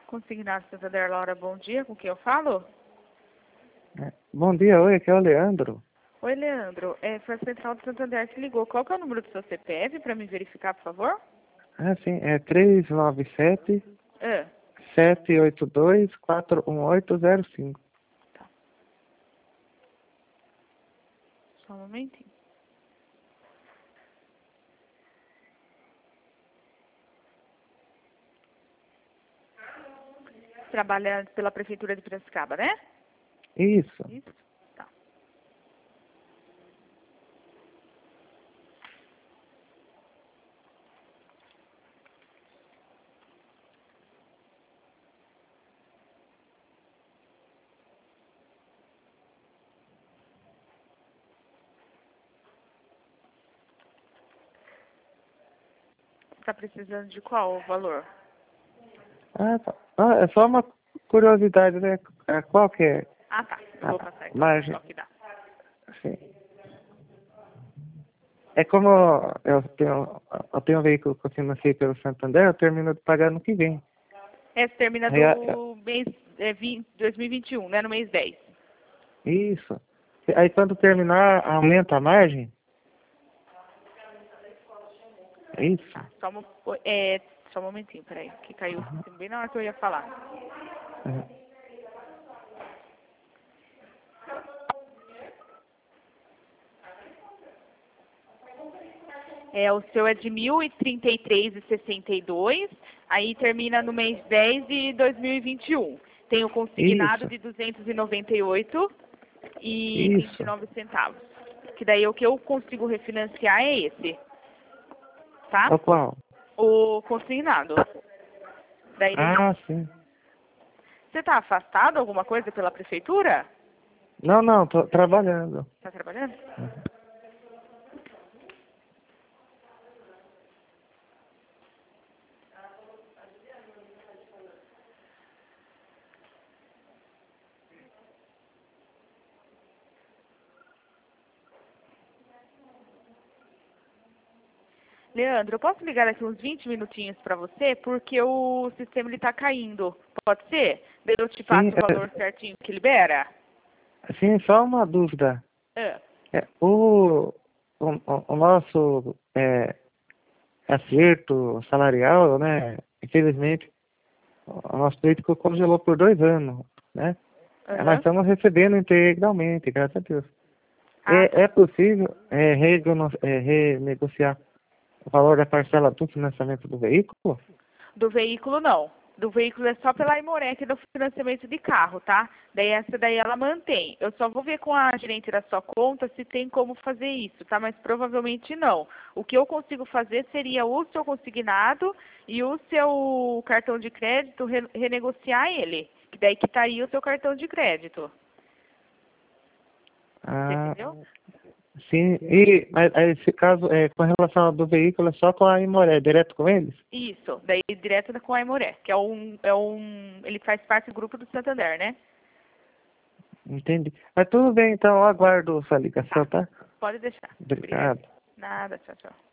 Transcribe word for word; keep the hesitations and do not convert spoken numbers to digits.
Consignado Santander, Laura, bom dia. Com quem eu falo? É. Bom dia, oi, aqui é o Leandro. Oi, Leandro. É, foi a Central do Santander que ligou. Qual que é o número do seu C P F para me verificar, por favor? Ah, sim, é três nove sete, É. sete oito dois, quatro um oito zero cinco. Tá. Só um momentinho. Trabalha pela Prefeitura de Piracicaba, né? Isso. Isso. Tá. Está precisando de qual valor? Ah, tá. Ah, é só uma curiosidade, né? É, qual que é Ah, tá. Eu vou passar então. margem? Só que dá. Sim. É como eu tenho, eu tenho um veículo que eu financei pelo Santander, eu termino de pagar no que vem. Essa termina Aí, a- do mês é, vinte, dois mil e vinte e um, né? No mês dez. Isso. Aí quando terminar, aumenta a margem? É isso? Tá. Só, um, é, só um momentinho, peraí. Que caiu o sistema bem na hora que eu ia falar. Uhum. É, o seu é de mil e trinta e três e sessenta e dois, aí termina no mês dez de dois mil e vinte e um. Tem o consignado Isso. de duzentos e noventa e oito e vinte e Isso. nove centavos. Que daí o que eu consigo refinanciar é esse, tá? O qual? O consignado. Daí ele... Ah, sim. Você está afastado alguma coisa pela prefeitura? Não, não, tô trabalhando. Está trabalhando? Leandro, eu posso ligar aqui uns vinte minutinhos para você, porque o sistema está caindo. Pode ser? Daí eu te Sim, passo o valor certinho que libera? é, sim, só uma dúvida. Ah, É, o, o, o nosso é, acerto salarial, né? Infelizmente, o nosso político congelou por dois anos, né? É, nós aham. estamos recebendo integralmente, graças a Deus. Ah, tá. É, é possível é, rego- é, renegociar o valor da parcela do financiamento do veículo? Do veículo, não. Do veículo é só pela Aimoré, que é do financiamento de carro, tá? Daí essa daí ela mantém. Eu só vou ver com a gerente da sua conta se tem como fazer isso, tá? Mas provavelmente não. O que eu consigo fazer seria o seu consignado e o seu cartão de crédito re- renegociar ele. Que daí quitaria o seu cartão de crédito. Você Ah, entendeu? sim. E mas, aí, esse caso, é, com relação ao do veículo, é só com a Imoré, direto com eles? Isso. Daí direto com a Aimoré, que é um, é um... Ele faz parte do grupo do Santander, né? Entendi. Mas tudo bem, então eu aguardo sua ligação, Tá. tá? Pode deixar. Obrigada. Obrigado. Nada, tchau, tchau.